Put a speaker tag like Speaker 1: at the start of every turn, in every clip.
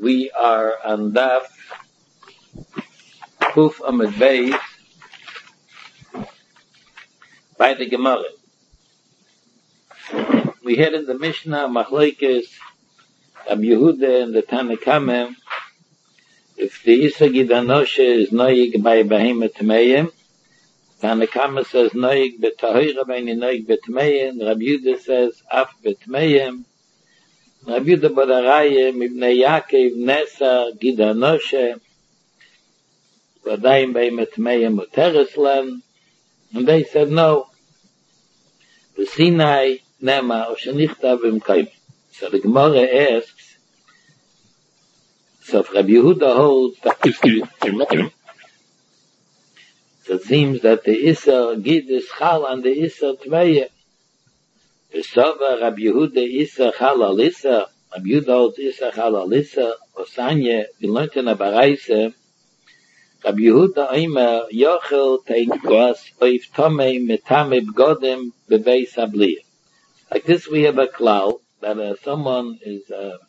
Speaker 1: We are on Daf Kuf Amud Beis by the Gemara. We had in the Mishnah Machlokes Rabbi Yehuda and the Tanna Kamma if the Isa Gidanoshe is noyig by Behemoth Tmeim. Tanna Kamma says noyig b'tahira b'ini noyig b'tmeim. Rabbi Yehuda says af b'tmeim. Rabbi Yehuda Badarayim Ibn Yaakov Nesa Gidanoshe Vadayim Behemoth Tmeim Utereslan. And they said no. The Sinai Nema or Shenichtav Imkaim. So the Gemara asks, so if Rabbi Yehuda holds that so it seems that the Issa Gid is Chal and the Issa Tmeya. The Sova Rabbi Yehuda Issa Chal al Issa, Rabbi Yehuda holds Issa Chal al Issa, Osanya, we learned in a Baraisa, Rabbi Yehuda Omer Yochel Teikwas Oif Tomei Metame B'Godem Bebeis Habliyah. Like this we have a klal that someone is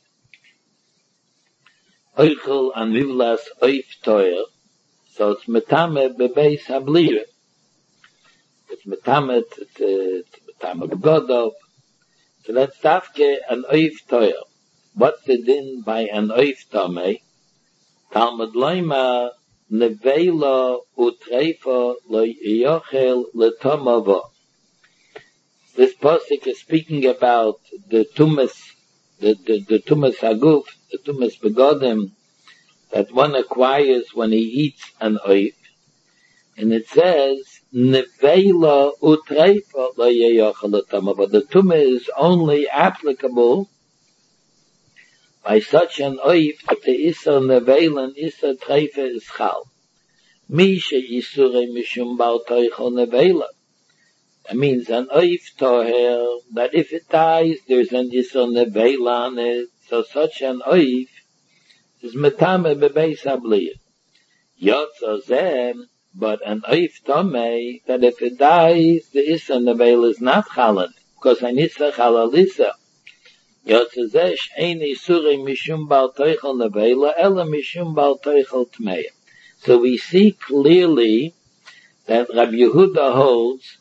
Speaker 1: Oichel and Vivlas Oif Toyer, so it's Metame Bebeis Habliyah. It's Metame, it's Metame B'Godov. So that's Tafke an Oif Toyer. What's the din by an Oif Tomei? Talmud Loima Nevela Utreifa Lo Yochel Letomava. This pasuk is speaking about the tumas, the tumas haguf, the tumas begodim that one acquires when he eats an oif, and it says nevela utreifa lo yeyochel letama. But the tumah is only applicable by such an oif that the issa nevela and issa treifa is chal. Misha isurei mishum bar toichel nevela. That means an oif toher, that if it dies, there's an isser nevela on it. So such an oif is metame bebeis habliyah. Yotzo zem, but an oif tomei, that if it dies, the isser nevela is not chalan, because an isser chalal isser. Yotzo zeh, she'ein isurei mishum bal toichel nevela, ela mishum bal toichel tmeya. So we see clearly that Rabbi Yehuda holds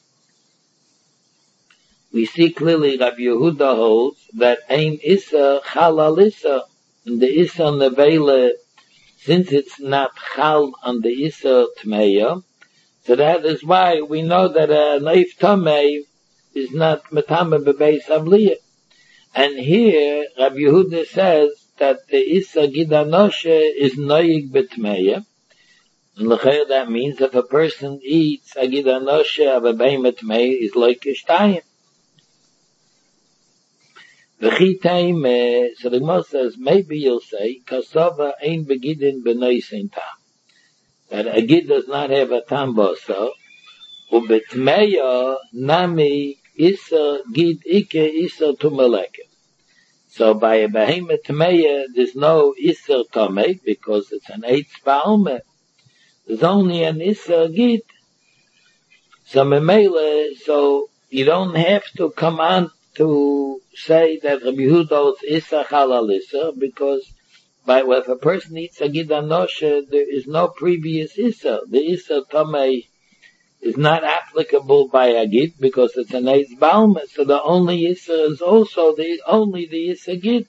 Speaker 1: that ein issa chalal issa, and the issa nevela, since it's not chal on the issa tmeya, so that is why we know that a naif tamei is not metame bebeis habliyah. And here Rabbi Yehuda says that the issa gidanoshe is noyig betmeya. And l'chayr that means if a person eats a gidanoshe of a behemoth tmeya is like kishtayim. So the Gemara says, maybe you'll say, Kasava ain't begidin b'noisin tam. That a gid does not have a tam basa, ubetmeya nami isa gid ike isa tumeleke. So by a behemoth tmeya, there's no isa tome, because it's an eitz ba'alme. There's only an isa gid. So memele, so you don't have to come on to say that Rabbi Yehuda is Issa Chalal Issa, because if a person eats a Gidanoshe, there is no previous Issa. The Issa Tomei is not applicable by a Gid, because it's an Eitz Balma, so the only Issa is also only the Issa Gid.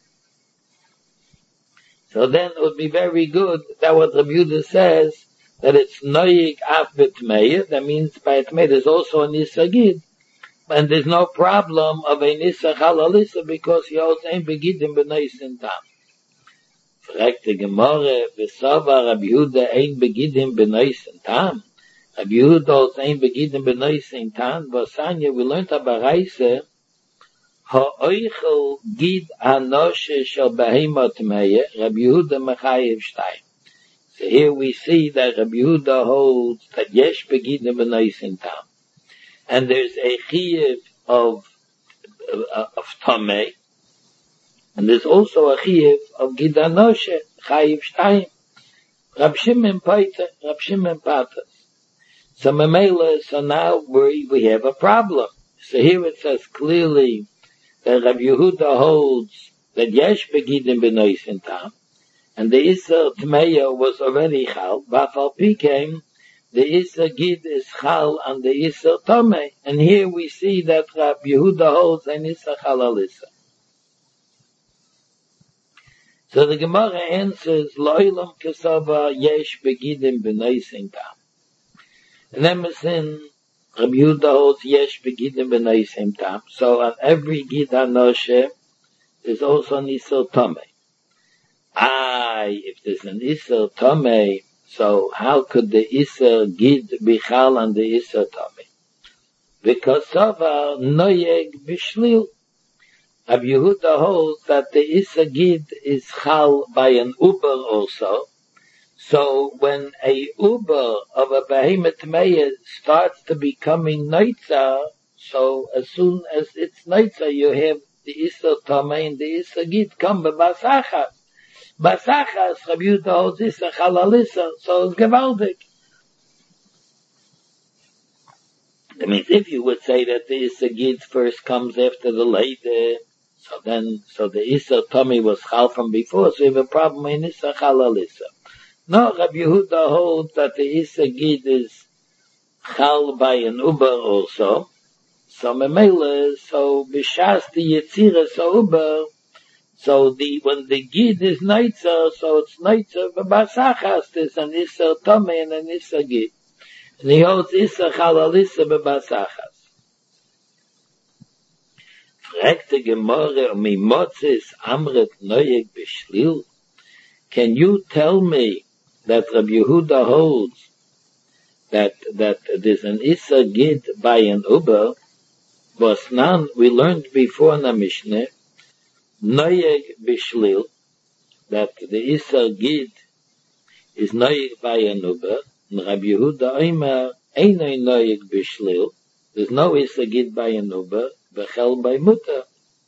Speaker 1: So then it would be very good that what Rabbi Yehuda says, that it's Noyig Af B'Tmeya, that means by Tmeya there's also an Issa Gid. And there's no problem of a nissa chalalissa because he also ain't begidim b'noisin tam. Fragt the Gemara, v'sava Rabbi Yehuda ain't begidim b'noisin tam. Rabbi Yehuda also ain't begidim b'noisin tam. V'sanya, we learned about Baraisa, ha'oichel gid hanoshe shel behemoth tmeya, Rabbi Yehuda mechayev shtayim. So here we see that Rabbi Yehuda holds that yesh begidim b'noisin tam. And there's a chiyuv of tamei, and there's also a chiyuv of gidanoshe, chayiv shtayim. Rab Shimon Patas. So memela, so now we have a problem. So here it says clearly that Rabbi Yehuda holds that yesh begidim b'noisin tam, and the Isser Tmeya was already Chal, Bafal became the Isser Gid is Chal and the Isser Tomei. And here we see that Rabbi Yehuda holds an Isser Chal al Isser. So the Gemara answers, Lo'ilam Kesava Yesh Begidim B'neisim Tam. And then Rabbi Yehuda holds Yesh Begidim B'neisim Tam. So on every Gid HaNoshe is also an Isser Tomei. If there's an Isser Tomei, so how could the Isser Gid be Chal and the Isser Tomei? Because Sava Noyeg Bishlil. Rabbi Yehuda holds that the Isser Gid is Chal by an Uber also. So when a Uber of a Behemoth Meir starts to becoming Neitza, so as soon as it's Neitza, you have the Isser Tomei and the Isser Gid come by Basachas. Basachas, Rabbi Yehuda holds Isser Chal al Isser, so it's gewaldig. That means if you would say that the Isser Gid first comes after the later, so the Isser Tomei was Chal from before, so you have a problem in Isser Chal al Isser. No, Rabbi Yehuda holds that the Isser Gid is Chal by an Uber also. So Memele, so B'shas the Yetzirah so Uber, so when the Gid is Neitzer, so it's Neitzer B'Basachas, there's an Isser Tomei and an Isser Gid. And he holds Isser Chal al Isser B'Basachas. Fragt the Gemara, Mimotzis Amret Noyeg B'Shlil. Can you tell me that Rabbi Yehuda holds that there's an Isser Gid by an Uber? Bosnan, we learned before in the Mishnah, Noyeg B'Shlil, that the Isser Gid is Noyeg by an Uber, and Rabbi Yehuda Omer, Einoi Noyeg B'Shlil, there's no Isser Gid by an Uber, B'chel by Mutter.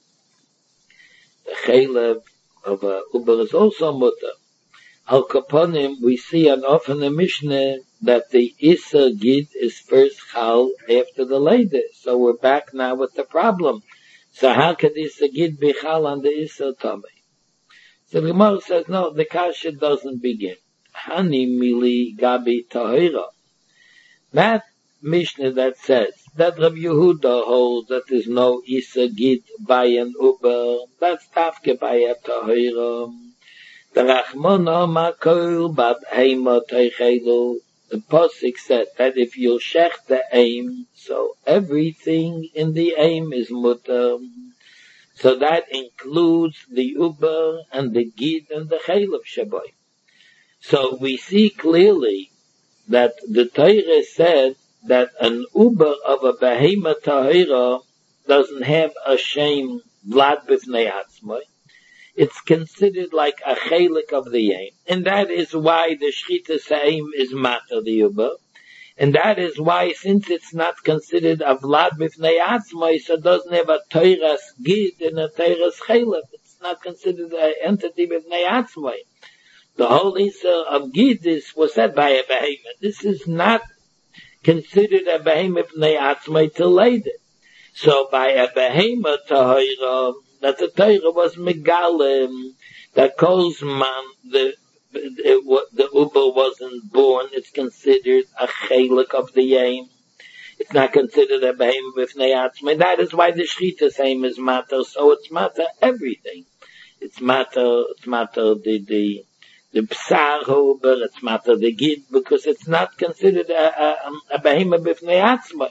Speaker 1: The Chelev of a Uber is also Mutter. Al Kaponim, we see an often a Mishnah that the Isser Gid is first Chal after the later. So we're back now with the problem. So how could Isser Gid be Chal on the Isser Tomei? So the Gemara says, no, the Kasha doesn't begin. Hani Mili Gabi Tahira. That Mishnah that says that Rabbi Yehuda holds that there's no Isser Gid by an Uber, that's Tafke by a Tahira. The Rachmana Makol Bab Heima Teichelu. The Pasuk said that if you shech the aim, so everything in the aim is mutter. So that includes the Uber and the Gid and the Chelev Shaboy. So we see clearly that the Torah said that an Uber of a Behema Tahira doesn't have a shame vlad b'fnei atzmai. It's considered like a chelik of the aim. And that is why the Shchitas aim is matter the Uber. And that is why, since it's not considered a vlad b'fnei atzmai, so it doesn't have a Torah's Gid and a Torah's chelik. It's not considered an entity b'fnei atzmai. The whole Isser of Gid was said by a behemoth. This is not considered a behemoth b'fnei atzmai till later. So by a behemoth tahira, that the Torah was megalim, that Kozman, the Uber wasn't born, it's considered a chelik of the aim. It's not considered a behemoth b'fnei atzmai. That is why the Shchitas aim is matter, so it's matter everything. It's matter the Psar Uber, it's matter the Gid, because it's not considered a behemoth b'fnei atzmai.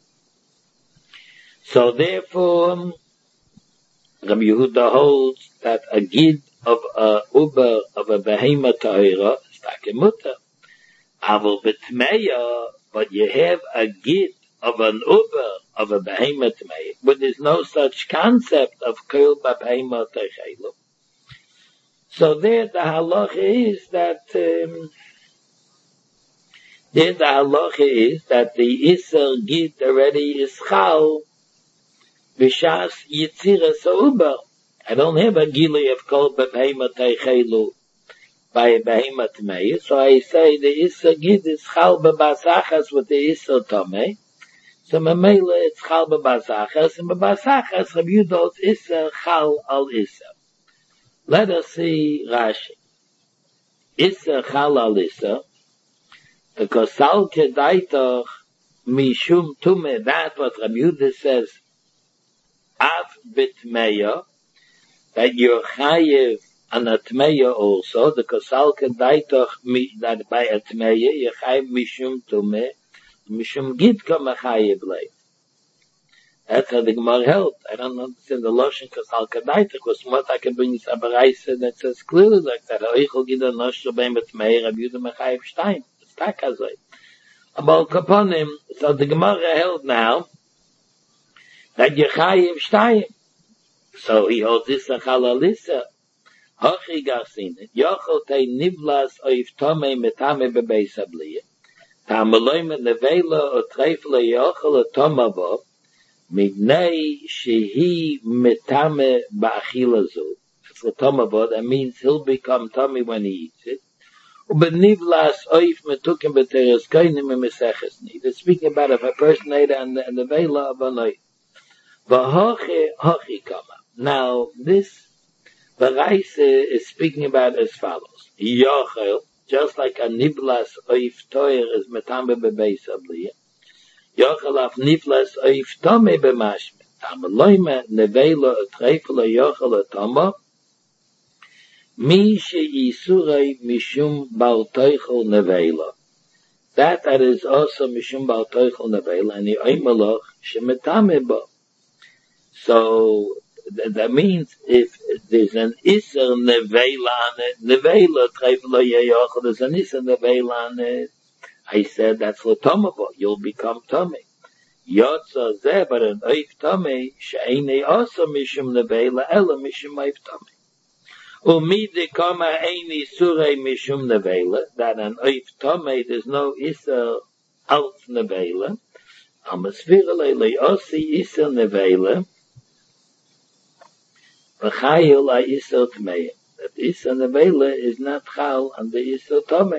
Speaker 1: So therefore, Rabbi Yehuda holds that a Gid of a Uber of a Behemoth Tahira is like a Mutter. Aval B'Tmeya, but you have a Gid of an Uber of a Behemoth Tahira, but there's no such concept of Kol B'Behemoth Tahira. So there the halacha is that the Isser Gid already is Chal B'shas Yitzira Uber. I don't have a gili of Kol B'Behemoth Teichelu by a Behemoth Meir, so I say the Isser Gid is Chal B'Basachas with the Isser Tomei. So Mamela it's Chal B'Basachas, and B'Basachas Rabbi Yehuda's Isser Chal al Isser. Let us see Rashi. Issa Chalal Issa, the Kosal Kedaitoch Mishum Tume, that what Rabbi Yehuda says, Av Bitmeya, that you're Chayiv an Atmeya also, the Kosal Kedaitoch, that by Atmeya, you're Chayiv Mishum Tume, Mishum Gidka Mechayiv Lei. That's how the Gemara held. I don't understand the Loshen Kosal Kedaitoch, because what I can bring is a Baraisa that says clearly like that, Oichel Gida Nosh Beim Atmeya, Rabbi Yehuda Mechayiv Shtein. It's Takazoi. About Kaponim, so the Gemara held now that Yechayiv Shtayim. So he holds this a Chalalissa. Hochi Garsin, Yochel Te Nivlas Oif Tome Metame Bebeis Abliya. Tamaloim Nevela O Treifle Yochel O Tomavo Mignei Shehi Metame Ba'achilazu. It's a Tomavo, that means he'll become tummy when he eats it. Ubenivlas oif metukim b'teres koinim emeseches ni. They're speaking about if a person ate and the vela of an oif. V'hoche hochi kama. Now, this Baraise is speaking about as follows. Yochel, just like a nivlas oif toyer is metame bebeis abliya. Yochel af nivlas oif tome b'mashme. Tamaloime nevela otrefela yochel otoma. Mi she'isurei mishum bal toichel nevela. That is also mishum bal toichel nevela, and the oimelach shemetame bo. So that means if there's an iser nevela on it, nevela treifel yochel, there's an iser nevela on it. I said that's l'tomabo, you'll become tummy. Yotza zeh, but an oif tummy she'enei also mishum nevela ela mishum oif tummy. Umide kama eini surei mishum nevela, that an oif tomei, there's no isa alt nevela. Amasvirale leosi isa nevela. V'chayil a isa tmei. That isa nevela is not chal on the isa tomei.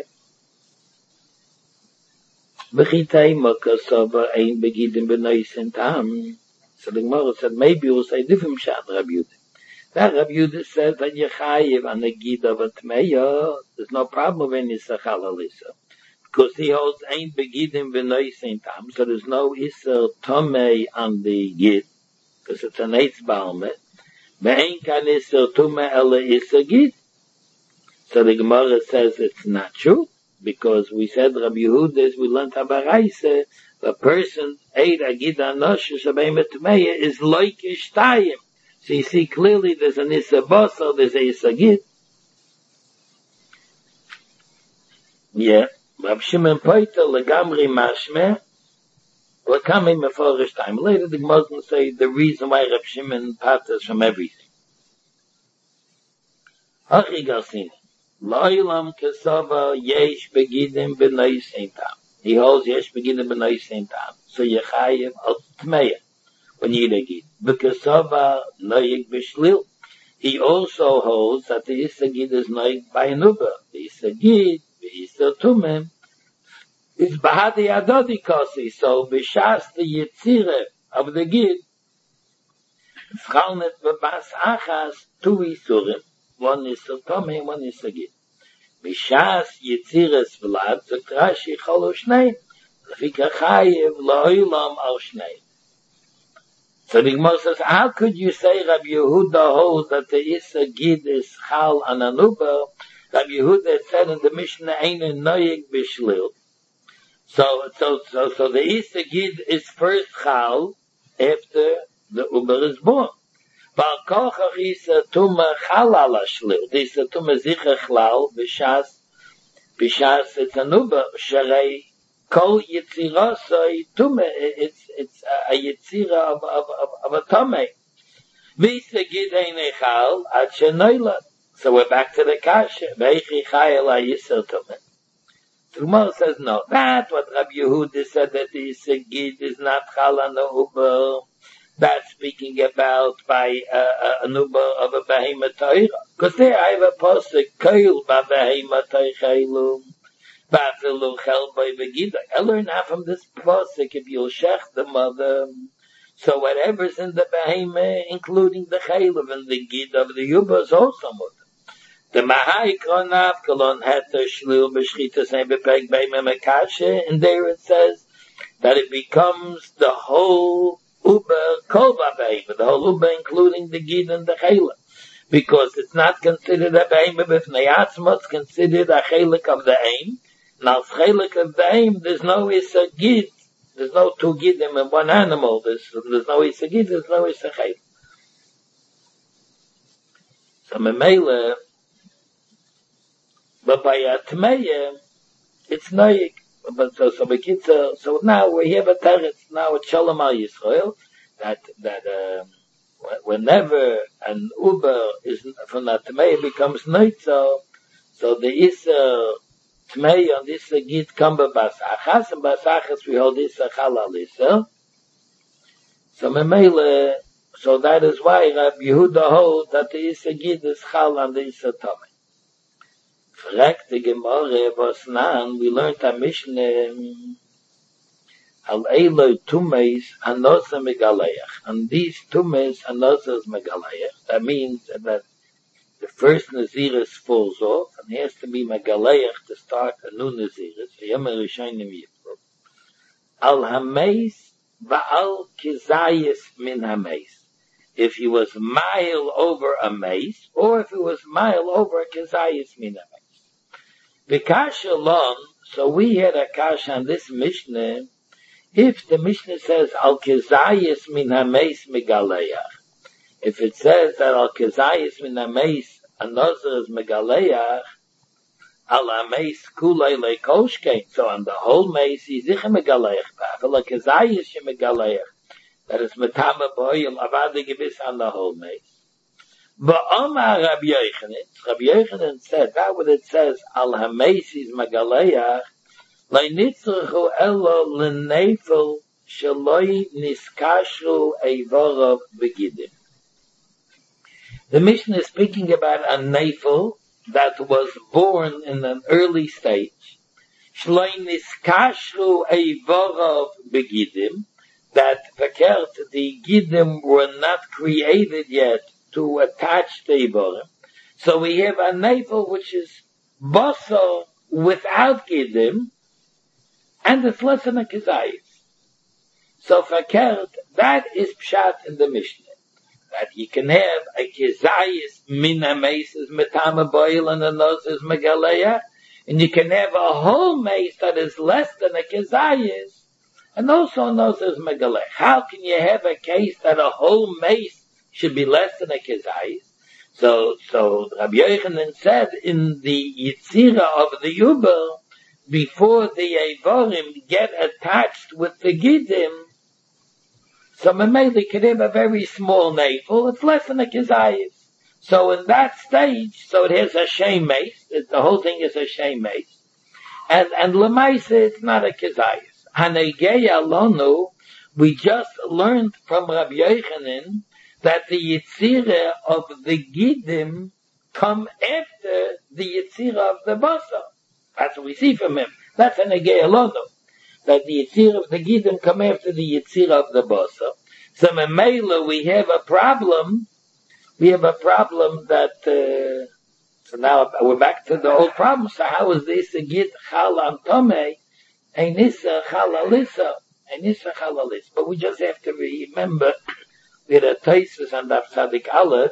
Speaker 1: V'chitei makasova ein begidim b'noisin tam. So the Gemara said, maybe we'll say different shat Rabbi Yehuda. That Rabbi Yehuda says that Yechayiv on the Gid of a Tmeya, there's no problem when it's a Chalalisa. Because he holds ain't begidim v'noisin tam, so there's no Isser Tomei on the Gid, because it's an Eitz Balmet. Ve'ain kan Isser Tomei ele Isser Gid. So the Gemara says it's not true, because we said Rabbi Yehuda, we learned Habaraise, the person ate a Gid anosh shabeim Tmeya is like Ishtayim. So you see clearly there's an Issa Basar, there's a Issa Gid. Yeah. Rav Shimon Poiter, Legamri Mashmeh, Lekame Meforish time. Later the Gemara will say the reason why Rav Shimon patters from everything. Hachi Garsini. Lo'ilam Kesava Yesh Begidim B'nai Seintam. He holds Yesh Begidim B'nai Seintam. So Yechayev Al Tmeya. When you gid, because Sava noyig b'shlil, he also holds that the Isagid is noyig by an Uber. The Isagid, the Isatumim, is Bahadi Adodi Kosi, so Bishas the Yitzire of the Gid, Chalnet B'bas Achas, two Isurim, one Isatumim, one Isagid. Bishas Yitzires Vlad, the Trashi Cholo Shnei, Lefika Chayev Lo'ilam Al Shnei. So the Gemara says, how could you say Rabbi Yehuda holds that the Issa Gid is Chal an Anuba? Rabbi Yehuda said in the Mishnah, Einu Noyig B'Shlil. So the Issa Gid is first Chal after the Uber is born. Bal Kochach Issa Tuma Chal ala Shlil. The Issa Tuma Zicha Chlal B'Shas it's Anuba. Sharei Kol Yitzira Soy Tume, it's a Yitzira of a Tume. Visa Gid Ein Echal Ad Shenoila. So we're back to the Kasha. Veichi Chayel HaYisr Tume. The Gemara says no. That's what Rabbi Yehuda said, that the Yisr Gid is not Chal on the Uber. That's speaking about by an Uber of a Behemah Torah. Because there I have a pasuk, Koil Ba Behemah Torah. I learn out from this pasuk, if you'll shech the mother, so whatever's in the behemoth, including the chaylev and the gid of the yuba, is also mother. The Mahai Kronav Kolon Heter Shlil B'Shchita Sein B'Peg Beimem Akashe, and there it says that it becomes the whole Uber Kolba Beim, the whole Uber including the Gid and the Chela. Because it's not considered a Beim B'Fnei Atzma, it's considered a Chelik of the Aim. Now, Chelik of the Aim, there's no Issa Gid, there's no two Gidim in one animal, there's no Issa Gid, there's no Issa Chelik. So Memele, but by Atmeya, it's Noyik. But so now we have a teretz, now it's Shalom al Yisrael, that whenever an Uber is from the Atmeya becomes Noitzo, so the Issa Tmeya and Issa Gid come by Basachas, and Basachas we hold Issa Chalal Issa. So Memele, so that is why Rabbi Yehuda holds that the Issa Gid is Chal and the Issa Tomei. Fragt die Gemorre, was nan, we learned a Mishnah, al Eloi Tumeis Anosa Megaleach. And these Tumeis Anosa Megaleach. That means that the first Naziris falls off, and he has to be Megaleach to start a new Naziris. Yomer Rishayim Yipro. Al Hameis Va'al Kizayis Min Hameis. If he was mile over a mace, or if he was mile over a Kizayis Min Hameis. The kasha long, so we had a kasha on this Mishnah, if the Mishnah says, Al Kezayis min hameis megaleach, if it says that Al Kezayis min hameis another is megaleach, Al hameis kulei lekoshkein, so on the whole mace, he's ich megaleach, but Al Kezayis she megaleach, that is metama boyim, avade gewiss on the whole mace. But Omar Rabbi Yochanan said, that what it says, Al Hamesis Magaleach, Leinitzruchu Elo Lenefel Shaloi Niskashu Eivorov Begidim. The Mishnah is speaking about a Nefel that was born in an early stage. Shaloi Niskashu Eivorov Begidim, that the Gidim were not created yet to attach the Iborim. So we have a Nefel which is Basar without Gidim, and it's less than a Kizayis. So Fakert, that is Pshat in the Mishnah. That you can have a Kizayis min ha-meis is metama boil and a nose is megaleya, and you can have a whole mace that is less than a Kizayis, and also a nose is megaleya. How can you have a case that a whole mace should be less than a Kizayis? So Rabbi Yochanan said in the Yitzira of the Yuber, before the Eivorim get attached with the Gidim, so Mameli could have a very small navel, it's less than a Kizayis. So in that stage, so it has a Shem mace, the whole thing is a Shem mace, and Lemaisa it's not a Kizayis. Hanegeya Lonu, we just learned from Rabbi Yochanan that the Yitzira of the Gidim come after the Yitzira of the Basar. That's what we see from him. That's an Egei Alono. That the Yitzira of the Gidim come after the Yitzira of the Basar. So in Mela we have a problem. We have a problem that, so now we're back to the old problem. So how is this a Gid Chal Am Tomei? Einissa Chalalissa. Einissa Chalalis. But we just have to remember we had a Taisus and Tzadik Aleph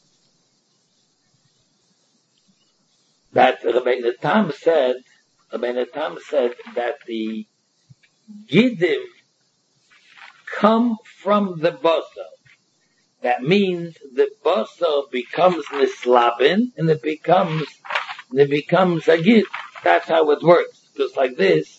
Speaker 1: that Rabbeinu Tam said that the Gidim come from the Basar. That means the Basar becomes Nislabin and it becomes a Gid. That's how it works. Just like this.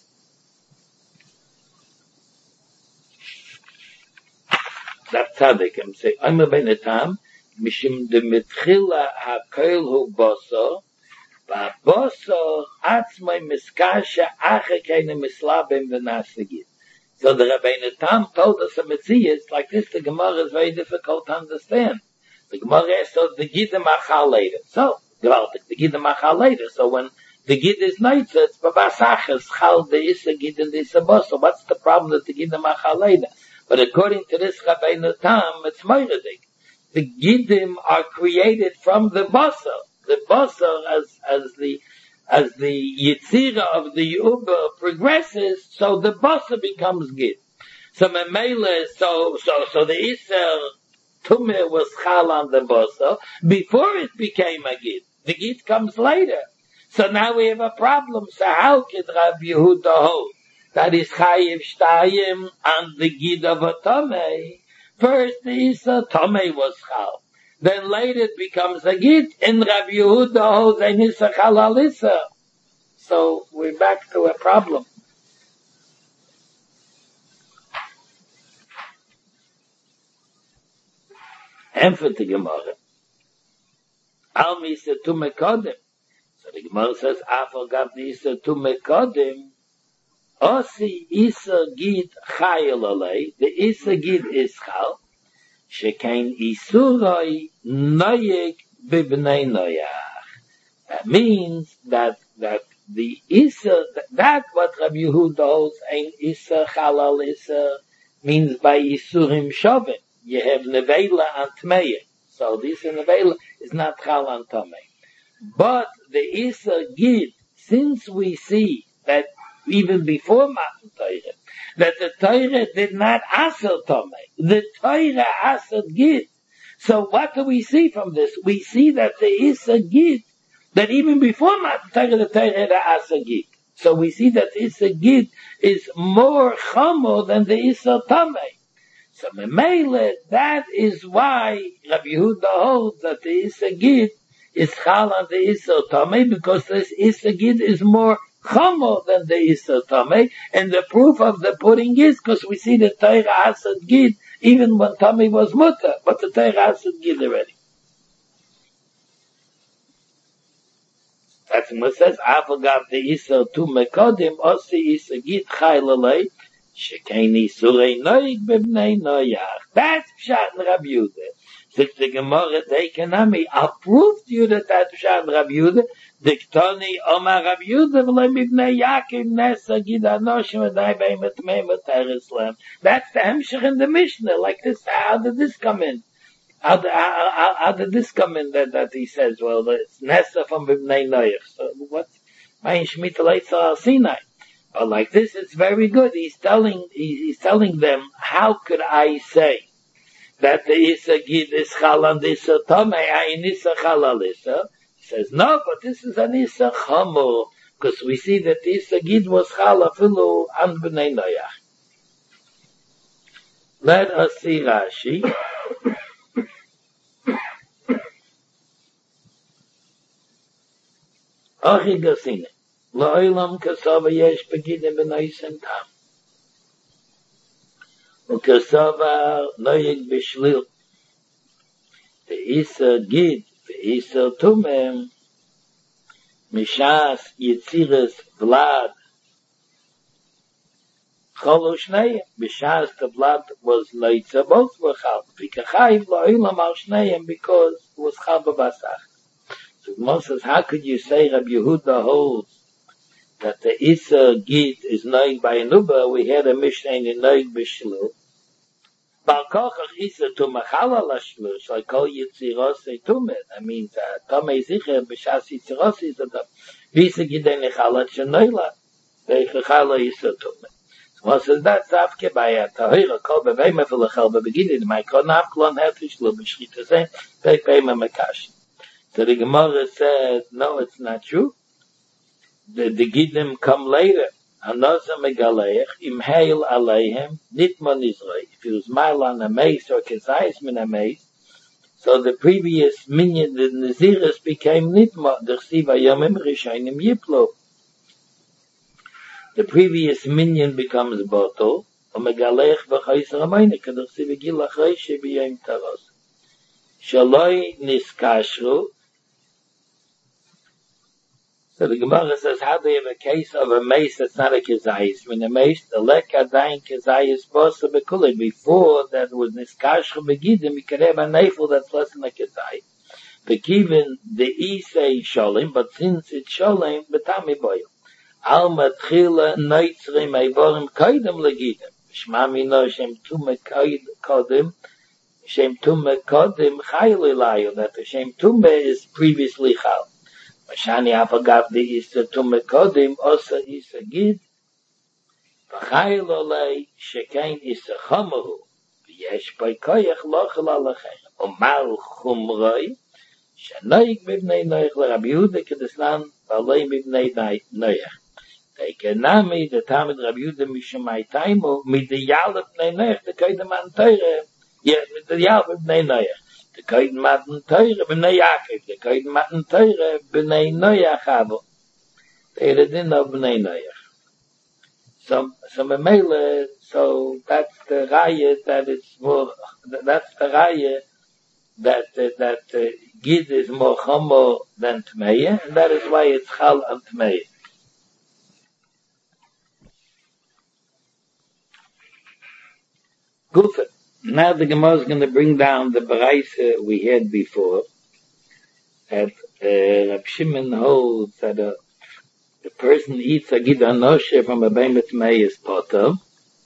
Speaker 1: That tzaddik, I'm saying, I'm a benetam, mishim de mitchila ha-koil hu boso, va-boso atzmai miskasha ache keine mislabim v'nasegit. So the Rabbeinu Tam told us a Metzias, like this, the Gemara is very difficult to understand. The Gemara says, the Gidim achal later. So, the Gidim achal later. So when the Gid is night, it's babasachas, chal de isa Gid and de isa boso. What's the problem that the Gidim achal later? But according to this Rabbeinu Tam, it's Moiradik. The Gidim are created from the Basar. the basar, as the yitzira of the uber progresses, so the basar becomes gid. So memele, so the iser tumah was chal on the basar before it became a gid. The gid comes later. So now we have a problem. So how could Rav Yehuda hold that is chayiv shtayim and the gid of a tumah? First the iser tumah was chal. Then later it becomes a gid, and Rav Yehuda holds an iser halal iser. So we're back to a problem. Emphatic Gemara. Al misa tu mekodim. So the Gemara says, Afal gav the isa tu mekodim. Osi isa gid chayel alei. The isa gid is chal. Shekain isuroi noyeg bibnei noyach. That means that the isa, that what Rabbi Yehuda holds, ein isa halal isa, means by isurim shovim. You have nevela and tmeya. So this nevela is not chal and tamei. But the isa gid, since we see that even before Matan Torah, that the Torah did not asel tamei, the Torah asel gid. So what do we see from this? We see that the isa gid, that even before Matan Torah, the Torah had asel gid. So we see that the isa gid is more chamo than the isa tamei. So memele, that is why Rabbi Yehuda holds that the isa gid is chal on the isa tamei, because this isa gid is more chamo than the isa tamei, and the proof of the pudding is because we see the Torah asad gid even when tamei was mutter, but the Torah asad gid already. That's what it says. Afagav the isa tu mekodim osi isa gid chayl alei. Shekeni surei noig bibnei noyach. That's pshat in Rabbi Yehuda. Since the Gemara Teikanami approved you that pshat in Rabbi Yehuda, Diktoni Omar Rabbi Yehuda v'lei bibnei Yaakov nesa gid anoshim v'dai beim etmei v'teres lem. That's the hemshech in the Mishnah. Like this, how did this come in? How did this come in that he says, well, it's nesa from bibnei noyach. So what? Mein Shemitah Leitzah al Sinai. But like this, it's very good. He's telling them, how could I say that the Isa Gid is chal and Isa Tomei, ayin Isa Chalal Isa? He says, no, but this is an Isa Chamor, because we see that the Isa Gid was chal afilu and b'nei Noyach. Let us see Rashi. Achi Gasine. La'olam kasava yesh begidim b'noisen tam. Ukasava noyeg b'shlil. Ve'isa gid, ve'isa tumem, mishas yitziras vlad. Cholu shneim, mishas the vlad was loitza, both were chal. V'kachayim la'olam al shneim, because it was chal b'basach. So Moses, how could you say Rabbi Yehuda holds that the Isa Gid is noig by Nuba? We had a Mishnah in noig b'shlu. Bal kochach Isa to machala lashlu, so I call Yitzirose Tumet. That means Tomei Zicher b'shas Yitzirose is the Isa Gid en echala shenoila. Ve'echala Isa Tumet. So what says that? Zavke b'ayat tahira kol b'veima v'lechel b'begidin ma'ikon avklon hefishlu b'shchita zeh ve'peima mekash. So the Gemara said, no, it's not true. The Gidim come later. Anoza megaleich im heil aleihem nitman Israel. If it was mile on a mace or kezayis min a mace, so the previous minyan, the Naziris, became nitma. The chsiva yomim rishonim yiplo. The previous minyan becomes bottle. Megaleich v'chayis ramayne kadar chsiva gilach reishi b'yom taros. Shaloi niskashru. So the Gemara says, how do you have a case of a mace that's not a kezayis? When a mace, the lek adayin kezayis bosa bekulei. Before that was niskashru begidim, you could have a neifel that's less than a kezayis. Bekiven the isei sholim, but since it's sholim, betami boyim. Al matchila noitzrim eivorim koidem legidim. Shma mino shem tume kodim, Shem Tumah Kodim Chayil Ilayu, that the Shem Tumah is previously Chal. Mashani Apagav the Isa Tumah Kodim, Osa Isa Gid, V'chayil Olei, Shekain Isa Chomahu, V'yesh Bai Koyach Lochel Alachem, Umal Chumroi, Shanoik Bibnei Noach, Rabbi Yehuda Kedeslan, Balei Bibnei Noach. Nami, the Talmud Rabbi Yehuda Mishumai Taimu, mit the Yalab Bnei Noach, the Koydem an Teire, yes, mit the Yalab Bnei Noach, the Koydem an Teire, Bnei Yaakov, the Koydem an Teire, Bnei Noach Habo, the Eredin of Bnei Noach. So Memele, so that's the Raya that it's more, that's the Raya that Gid is more Chomo than Tmeya, and that is why it's Chal and Tmeya. Good. Now the Gemara is going to bring down the Baraisa we had before. That Rab Shimon holds that a person eats a Gid Anoshe from a Behemoth Meis Potter.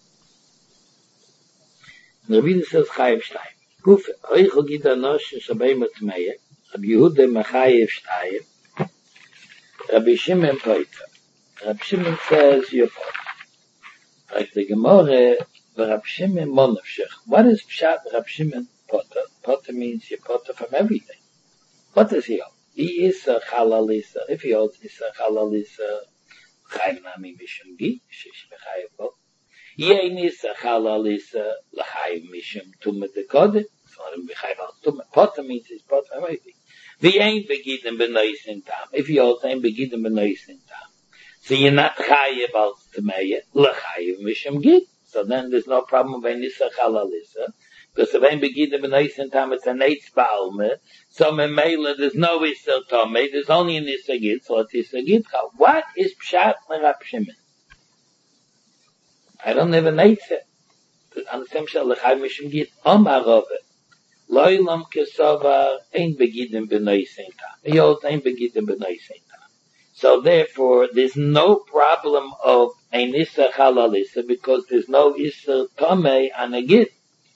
Speaker 1: And Rabbi Yehuda says Chayev Shtayim. Good. Oichel Gid Anoshe is a Behemoth Meis. Rabbi Yehuda Mechayev Shtayim. Rabbi Shimon Poiter. Rabbi Shimon says you're Potter. Like the Gemara, Rab Shimon Monavshech. What is Pshat Rab Shimon Potter? Potter means you potter from everything. What does he hold? He is a Chalalisa. If he holds is a Chalalisa, Chaim Nami Mishum Gi, Shish Mechayev Bo. Yen is a Chalalisa, L'Chaim Mishum Tumah Dekodet. So I'm Mechayev Al Tumah. Potter means he's potter from everything. We ain't beginnen benois in Tam. If he holds ain't beginnen benois in Tam. So you're not Chayev Al Tumah, L'Chaim Mishum Gi. So then there's no problem with Nisa Chalalisa. Because if I'm beginning with Nisa Tam, it's an Eitz Ba'alme. So Memela, there's no Issa Tomei, there's only an Issa Gid, so it's Issa Gid. What is Pshat Rab Shimon? I don't have an Eitz. Understand Pshat L'Chaim Mishum Gid, Omarove. Loilam Kesova, ain't beginning with Nisa Tam. He holds ain't beginning with Nisa Tam. So therefore, there's no problem of an Issa Chalalisa because there's no Issa Tomei and a Gid.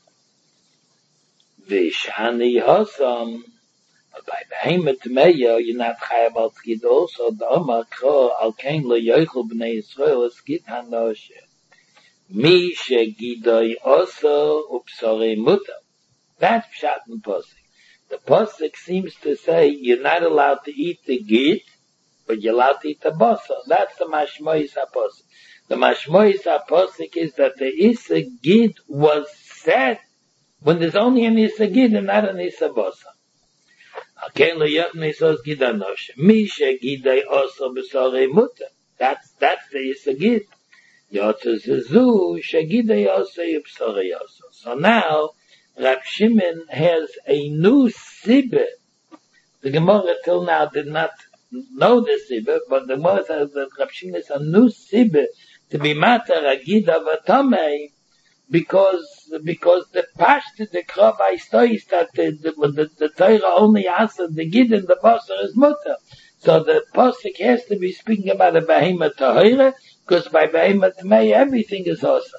Speaker 1: Vishani Hossam, by Behemoth Meya, you're not Chayav al Gid also, the Omar Kro, al Kain lo Yochel B'nei Yisrael, es Gid Hanoshe. Mi she Gidoi also, upsore Mutter. That's Pshat and Posik. The Posik seems to say you're not allowed to eat the Gid, but you're allowed to eat the Bosa. That's the Mashmois HaPosik. The Mashmois HaPosik is that the Issa Gid was said when there's only an Issa Gid and not an Issa Bosa. Aken lo yochne sos Gid Anoshe. Mi she Gidei also b'sorei mutter. That's the Issa Gid. Yotze zezu she Gidei also b'sorei also. So now, Rab Shimon has a new Sibbe. The Gemara till now did not know the Sibbe, but the Gemara says that Rab Shimon is a new Sibbe to be matter a Gid of a Tomei, because the pashto the krov is that the Torah only answered the Gid and the Basar is mutter. So the Pasuk has to be speaking about a Behemoth Tahira, because by Behemoth May everything is awesome.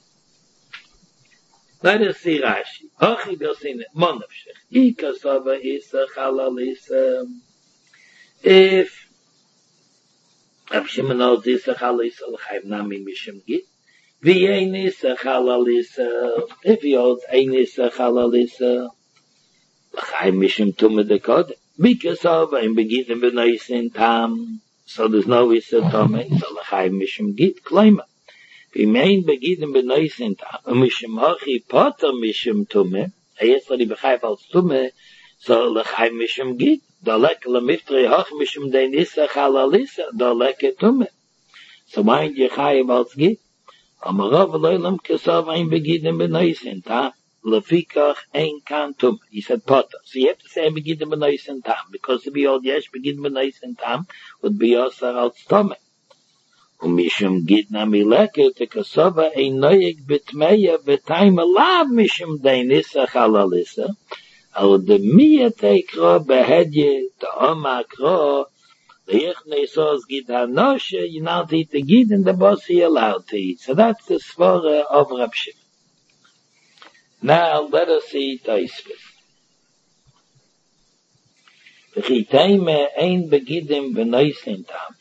Speaker 1: Let us see Rashi. Hochi Gosin Monavshech. Ikasava Isa Chalalisa. If Rav Shimon knows Isa Chalalisa, L'chaim Nami Mishim Gid. V'yein Isa Chalalisa. If he holds Ein Isa Chalalisa, L'chaim Mishim Tumah Dekod. Because I'm beginning with Noisin Tam. So there's no Isa Tomei. So L'chaim Mishim Gid. Klima. V'yein beginning with Noisin Tam. Mishim Hochi Potter Mishim Tumah. Ayesari B'chayv Al Tumah. So L'chaim Mishim Gid. Dalek L'miftri Hoch Mishim Dein Isa Chalalisa. Dalek Tumah. So mind Yechayev Al Gid. Amarav Loilam Kesav Ein Begidim B'Noisin Tam. Lefikach Ein Kan Tum. He said Potter. So you have to say Begidim B'Noisin Tam, because to be old Yesh Begidim B'Noisin Tam would be Osar Al Stomach. Umishum Gidna Mileke to Kesava Ein Noyeg B'Tmeya B'Taim Alav Mishum Dein Isa Chalalisa. Al the Mia Teikra Behedye to Omakra. The Yechne says Gid HaNoshe, you now eat the Gid and the boss he allowed to eat. So that's the svara of Rab Shimon. Now let us see Tosfos. V'chitayme ein begidim v'noisin tam.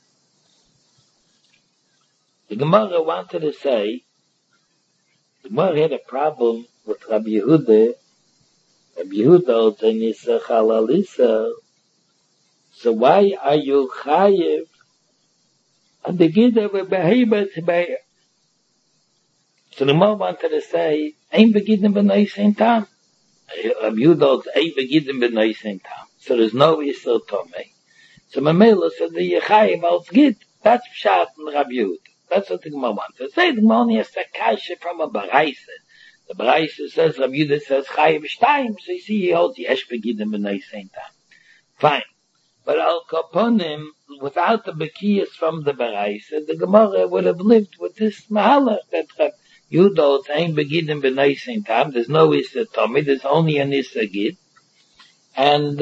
Speaker 1: The Gemara wanted to say, the Gemara had a problem with Rabbi Yehuda. Rabbi Yehuda holds a nisach halalisa. So why are you chayiv? And the Gida were behemoth by. So the Gemara wanted to say, ein begidim v'noisin tam. Rabbi Yehuda holds ein begidim v'noisin tam. So there's no Yisrael Tomei. So Mamela said the Yechayiv holds Gid. That's Pshat and Rabbi Yehuda. That's what the Gemara wants to say. The Gemara only has to kasha from a Baraisa. The Baraisa says, Rabbi Yehuda says, Chayiv Shtayim. So you see, he holds Yesh Begidim B'nai Tam. Fine. But Al Kaponim, without the Bekiyas from the Baraisa, the Gemara would have lived with this Mahalach that Rabbi Yehuda holds Ein Begidim B'nai Tam. There's no Issa Tomei. There's only an Issa Gid. And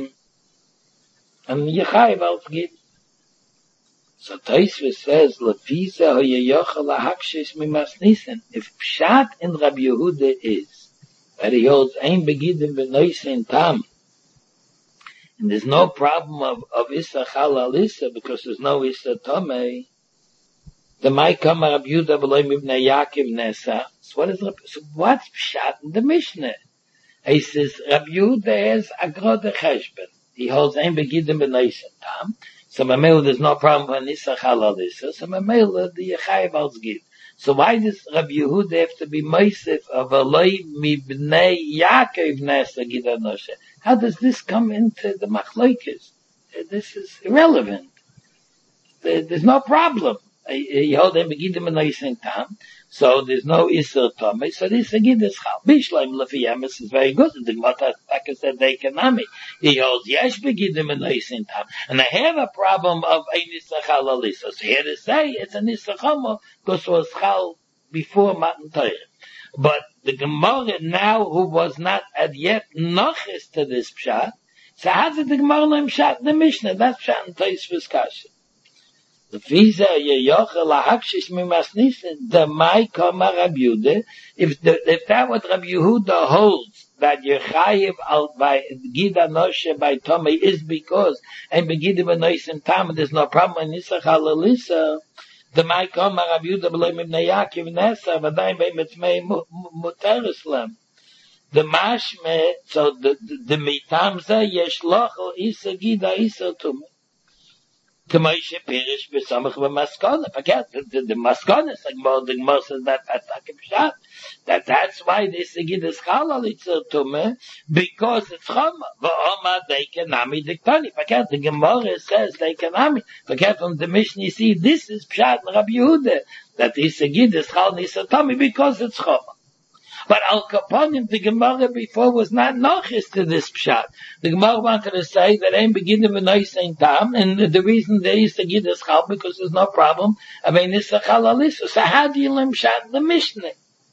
Speaker 1: Yechayiv holds Gid. So Tosfos says, Lefiza hoyeyochel lahakshis mimasnisen. If Pshat in Rabbi Yehuda is that he holds ein begidim b'noisin tam, and there's no problem of Issa Chalal Issa because there's no Issa Tomei, the might come Rabbi Yehuda b'loy mibnei Yaakov Nesa. So what's Pshat in the Mishnah? He says, Rabbi Yehuda has agrod cheshbon. He holds ein begidim b'noisin tam. So Mamela, there's no problem with Nisa Chalalisa. So Mamela, the Yechayiv holds Gid. So why does Rabbi Yehuda have to be Meisif of Aloi Mibnei Yaakov Nesa Gid Anoshe? How does this come into the Machlokes? This is irrelevant. There's no problem. He holds him Begidim and Noisin Tam. So there's no Isser Tomei. So this Gid is Chal. Bishleim Lefiyemis is very good. The Gemara, like I said, they economy. He holds Yesh Begidim and Noisin Tam. And I have a problem of a Nisach Halalisa. So here to say it's a Nisach Homo because it was Chal before Matan Torah. But the Gemara now, who was not as yet Nochis to this Pshat, so how did the Gemara name Pshat the Mishnah? That's Pshat and Tosfos Kasha. The Fiza yeyochel lahakshis mimasnisen. The mai kama Rabbi Yehuda. If that what Rabbi Yehuda holds that you're chayiv out by Gid Anoshe by Tomei is because and begidim anoisim tam. There's no problem in Nisach Halalisa. The mai kama Rabbi Yehuda b'loy mibnei Yaakov Nesa v'dayin bei mitzmei muteres lem. The mashme, so the mitam zeh yesh lochel isa gida isa tumei. K'moishe pirish b'samach b'maskona. Forget the maskona. The Gemara says that's like a pshat. That's why this Gid is Chalal Itzel Tumeh because it's Chama. V'oma deikanami diktani. Forget the Gemara says deikanami. Forget from the Mishnah you see this is pshat Rabbi Yehuda that this Gid is Chalal Itzel Tumeh because it's Chama. But Al Kaponim, the Gemara before was not nochis to this pshat. The Gemara wanted to say that ain't beginning with noisin tam, and the reason they used to give this chal because there's no problem of a nisach halalisa. So how do you learn pshat the Mishnah?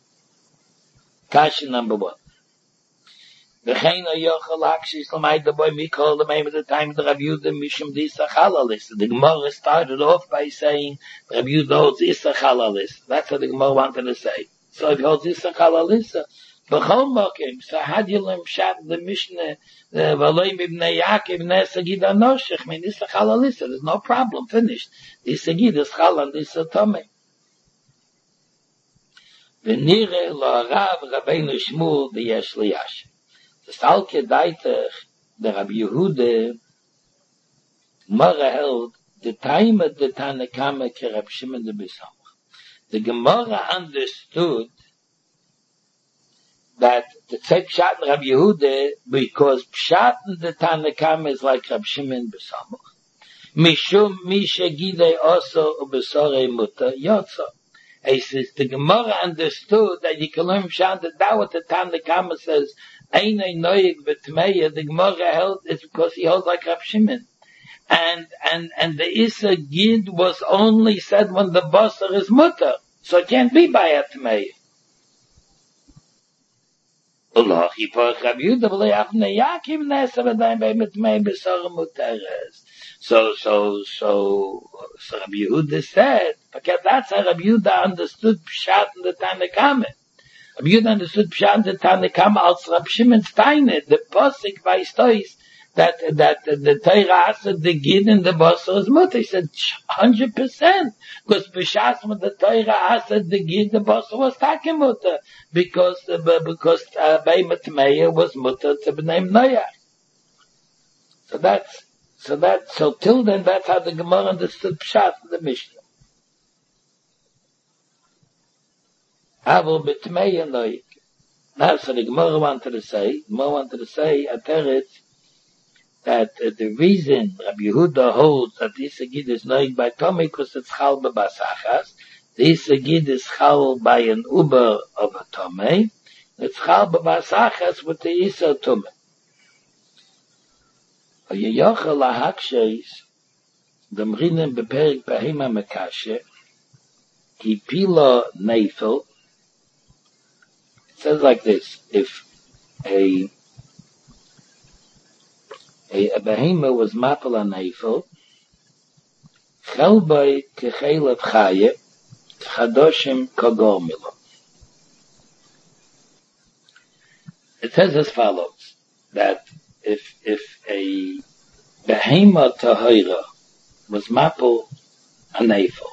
Speaker 1: Kasha number 1. V'chein yochel hakshis l'mayt the boy mikol the name of the time of the Rabbi Yehuda mishum disach halalisa. The Gemara started off by saying Rabbi Yehuda holds isach halalisa. That's what the Gemara wanted to say. So if he holds Isach Halalisa, B'chol Mokim, so how do you learn Pshat the Mishnah, V'aloi Mibnei Yaakov Nesa Gid Anoshech, I mean Isach Halalisa, there's no problem, finished. Isach Gid is Chal and Isach Tomei. V'nire lo Rav Rabbeinu Shmuel v'yesh liyash. The Salke Daitach, the Rabbi Yehuda, Mara held, the time of the Tanakama ke Rab Shimon the Bisam. The Gemara understood that the take Pshat in Rabbi Yehuda because Pshat in the Tanakam is like Rab Shimon b'Samuch. Mishum Misha Gidei also Ubesore Muta Yotza. He says the Gemara understood that you can learn Pshat that what the Tanakam says Einay Noyeg B'Tmeya. The Gemara held it's because he holds like Rab Shimon. And the Issa Gid was only said when the Basar is Mutter. So it can't be by a Tmei. Allah, he put Rabbi Yehuda b'lei Avnei Yaakov Nesa v'dayin bei mitmei b'sar muteres. So Rabbi Yehuda said, because that's how Rabbi Yehuda understood Pshat in the Tanakame. Rabbi Yehuda understood Pshat the Tanakama als Rab Shimon Steiner. The Posik weist us that the Torah asked the Gid and the Basar is mutter. He said 100%, because B'shas when the Torah asked the Gid, the Basar was taken mutter, because Behemoth Meir was mutter to B'nai Noach. So till then, that's how the Gemara understood Pshat in the Mishnah. Avol B'tmei Noach. Now, so the Gemara wanted to say, a teretz, that the reason Rabbi Yehuda holds that this Gid is Noach by Tomei, because it's Chal B'Basachas, this Gid is Chal by an Uber of a Tomei, it's Chal B'Basachas with the Yisrael Tomei. Yochel lahakshes, the Mrinen beperik behema mekashe, ki pila neifel. It says like this: if a behema was mapel neifel, chelbay kechelav chaye, chadoshim kagomilo. It says as follows: that if a behema tahira was mapel a neifel.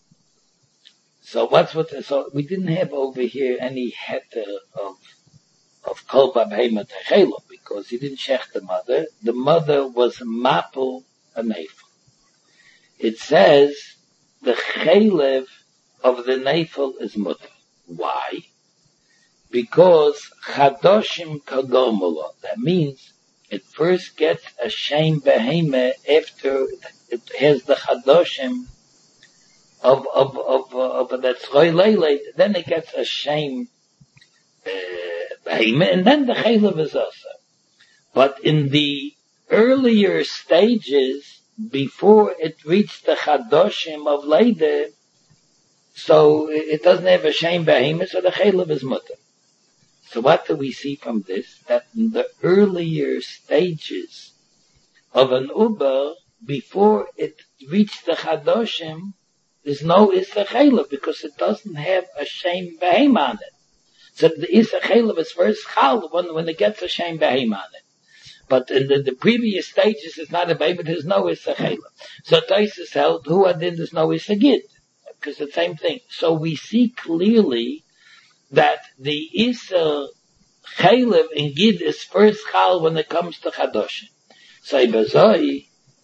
Speaker 1: So we didn't have over here any heter of kol behema tahila, because he didn't shech the mother. The mother was mapel a neifel. It says the chelev of the neifel is mutter. Why? Because chadoshim kagomolo. That means it first gets a shem behema after it has the chadoshim of that tzroy leileit. Then it gets a shem behema, and then the chelev is also. But in the earlier stages, before it reached the chadoshim of leide, so it doesn't have a shem behema, so the chelev is mutter. So what do we see from this? That in the earlier stages of an uber, before it reached the chadoshim, there's no Issa Chelev, because it doesn't have a Shem Behem on it. So the Issa Chelev is first Chal when it gets a Shem Behem on it. But in the previous stages, it's not a Behem, there's no Issa Chelev. So Taisus held, who adin there's no Issa Gid, because it's the same thing. So we see clearly that the Issa Chelev in Gid is first Chal when it comes to Chadoshim. Say Bazoi,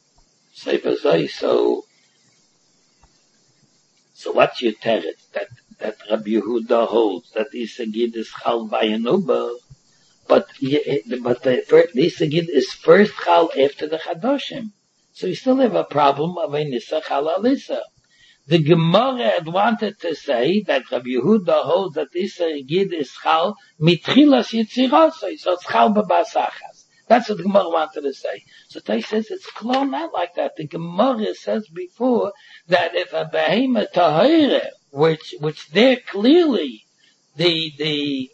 Speaker 1: so what's your teretz? That Rabbi Yehuda holds that Issa Gid is Chal by an Uber, but the Issa Gid is first Chal after the Chadoshim. So you still have a problem of a Nissa Chal Alissa. The Gemara had wanted to say that Rabbi Yehuda holds that Issa Gid is Chal mitchilas Yitzirosai, so it's Chal b'Basachas. That's what the Gemara wanted to say. So Tay says it's clear not like that. The Gemara says before that if a behema tahira, which there clearly the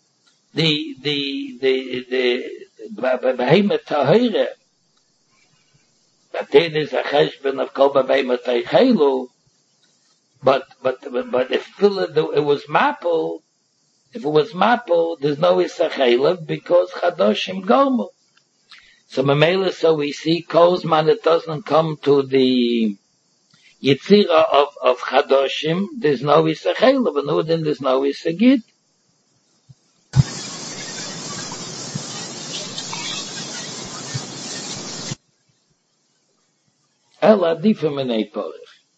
Speaker 1: behema tahira, that there is a cheshbon of kol behema teichelu, but if it was mapel, there's no Issa Chelev because chadoshim gomu. So Mamela, so we see Kozman, it doesn't come to the Yitzira of Chadoshim, there's no Issa Chelev, and then there's no Issa Gid. Ela difa minei porich.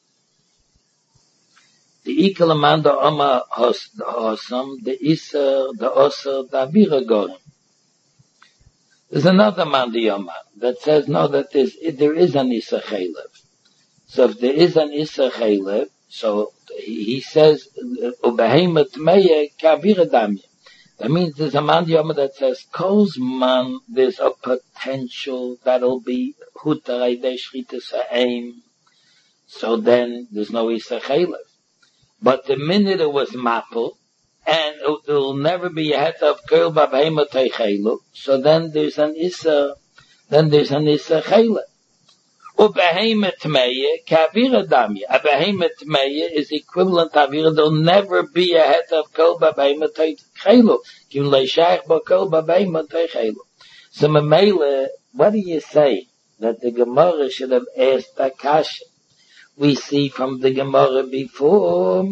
Speaker 1: The Ikalamanda Oma Hosam, the Issa, the Osa, the Abira Gorim. There's another Mandiyama that says no, that there is an Issa Chelev. So if there is an Issa Chelev, so he says Ubehema Tmeya Kavira Damya. That means there's a Mandiyama that says Kozman, there's a potential that'll be Hutarai Deshchita Sa'aim. So then there's no Issa Chelev. But the minute it was Mapel, and it will never be a het of Kerl Babhema Teichelu, so then there's an Issa Chelev. Ubehemet meye, kavira damya. A behemet meye is equivalent to avira. There'll never be a het of kol behemet chaylu. Kim leishach bo kol behemet chaylu. So Mamela, what do you say that the Gemara should have asked Akasha? We see from the Gemara before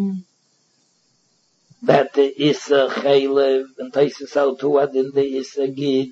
Speaker 1: that the Issa Chaylev and Taisus Al-Tuad in the Issa Gid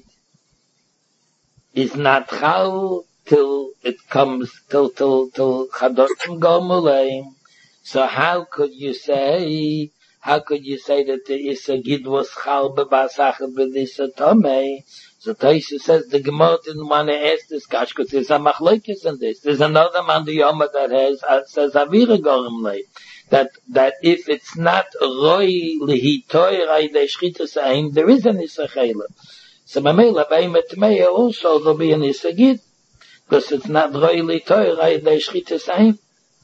Speaker 1: is not Chal till it comes till Chadoshim Gomuleim. So how could you say that the Issa Gid was Chal b'Basachad b'Issa Tomei? So Taisus says the Gemara didn't want to ask this Kash because there's a machlokes in this. There's another man the Yoma that says Avira Gorim Lei. That if it's not Roi Lihitoy Rai De Shchita Sa'im, there is an Issa Chayla. So Mamela Baimet Meya also there'll be an Issa Gid. Because it's not Roi Lihitoy Rai De Shchita Sa'im.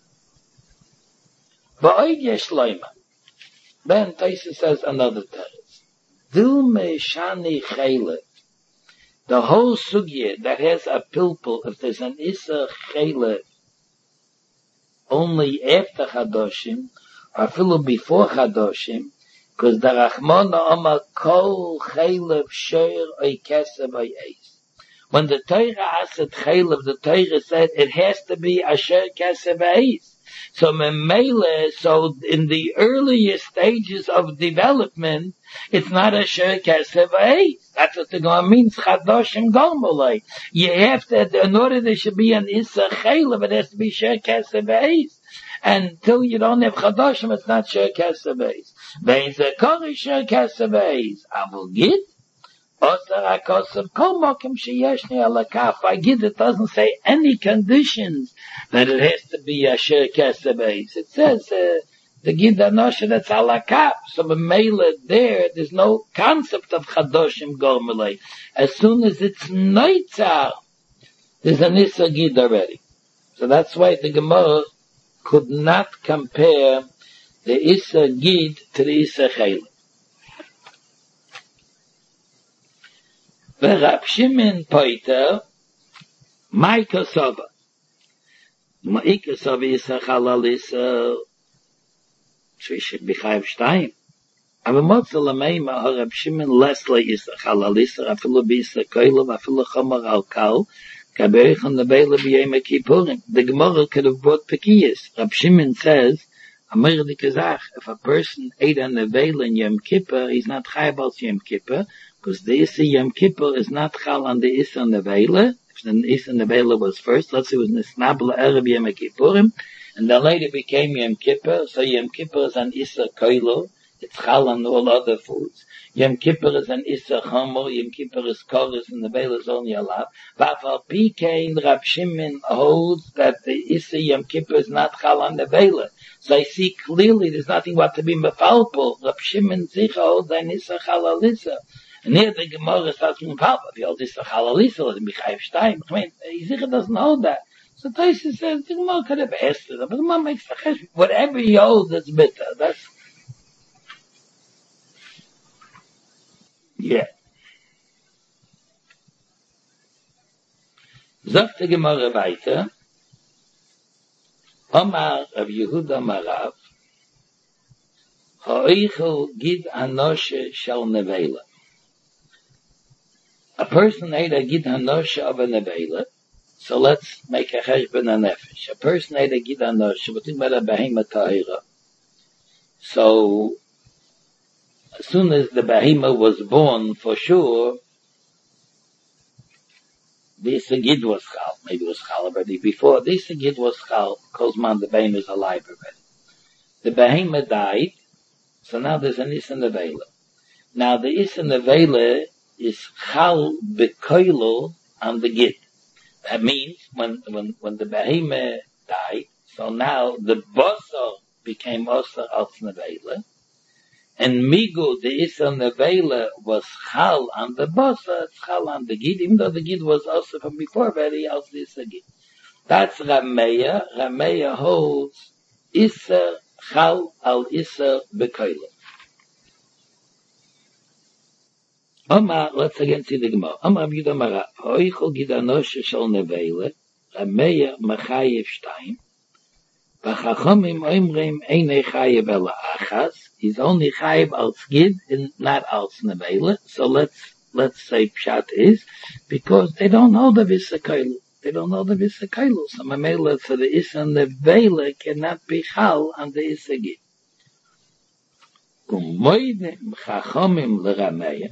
Speaker 1: Ba'oid Yesh Loima. Then Taisus says another teretz. Dilme Shani Chayla. The whole sugya that has a pilpul, if there's an Issa Chayla only after Chadoshim, or filu before Chadoshim, because the Rachmana Omar Kol Chaylev Shoyer Oy Kesef Oy Eis. When the Torah asked Chaylev, the Torah said it has to be Asher Kesef Eis. So Memele, so in the earliest stages of development, it's not a Asher Kesef Eis. That's what the Gemara means, Chadoshim Gomolei. You have to, in order there should be an Issa Chaylev, it has to be Asher Kesef Eis. Until you don't have Chadoshim, it's not Asher Kesef Eis. Vein Zekori Asher Kesef Eis. Avul Gid, Osar HaKosef, Kol Mokim Sheyeshni Alakaf. I Gid, it doesn't say any conditions that it has to be Asher Kesef Eis. It says, the Gid Anosha that's Alakaf. So Mamela there's no concept of Chadoshim Gormelei. As soon as it's Noitzah, there's an Issa Gid already. So that's why the Gemara could not compare the Issa Gid to the Issa Chayla. The Rab Shimon Poiter, Maika Sova. Maika Sova Issa Chalal Issa Shvish B'Chayev Shtayim. Aber Motzel Ameima Rab Shimon Leslie Issa Chalal Issa Afilu B'Issa Koilov Afilu Chomer Al Kal Kaberich on the Beila B'Yom Kippurim. The Gemara could have brought Pekiyas. Rab Shimon says, Amir di Kazach, if a person ate a nevela in Yom Kippur, he's not Chayav al Yom Kippur, because the Issa Yom Kippur is not Chal on the Issa nevela. If the Issa nevela was first, let's say it was Nisnabla Arab Yom Kippurim, and then later became Yom Kippur, so Yom Kippur is an Issa Koilo, it's Chal on all other foods. Yom Kippur is an Issa Chomer, Yom Kippur is Koris, and the Veil is only allowed. V'afal Pikein, Rab Shimon holds that the Issa Yom Kippur is not Chal on the Veil. So I see clearly there's nothing what to be mefalpul. Rab Shimon Zicha holds an Issa Chalal Issa. And here the Gemara starts with mefalpul. If you hold Issa Chalal Issa, let me Chayev Shtayim. I mean, Zicha doesn't hold that. So Taisus says, the Gemara could have asked it, but the Gemara makes the chesh. Whatever he holds, it's bitter. That's, yeah. Sagt die Gemara weiter, Omar Rav Yehuda Marav, Ha'oichel Gid Anoshe Shal Nevela. A person ate a Gid Anoshe of a Nevela, so let's make a cheshbon nefesh. A person ate a Gid Anoshe, we're talking about a Behema Tahira. So, as soon as the Behema was born, for sure, this Gid was Chal. Maybe it was Chal already before. This Gid was Chal, because man, the Behema is alive already. The Behema died, so now there's an Issa Nevela. Now the Issa Nevela is Chal Bekoilo on the Gid. That means when the Behema died, so now the Basar became Osar als Nevela, and Migu, the Issa Nevela, was Chal on the Basar, it's Chal on the Gid, even though the Gid was also from before, very else the Issa Gid. That's Rameya. Rameya holds Issa Chal al Issa Bekoilo. Omar, let's again see the Gemara. Omar Abiyuda Mara, Hoichel Gid Anoshe Shal Nevela, Rameya Mechayev Shtayim. V'chachomim oimrim einei chayev ela achas. He's only chayev als gid and not als nevela. So let's say pshat is because they don't know the visakailu. They don't know the visakailu. So mamela for the isa nevela cannot be chal on the isa gid. Umoidim chachomim l'rameya.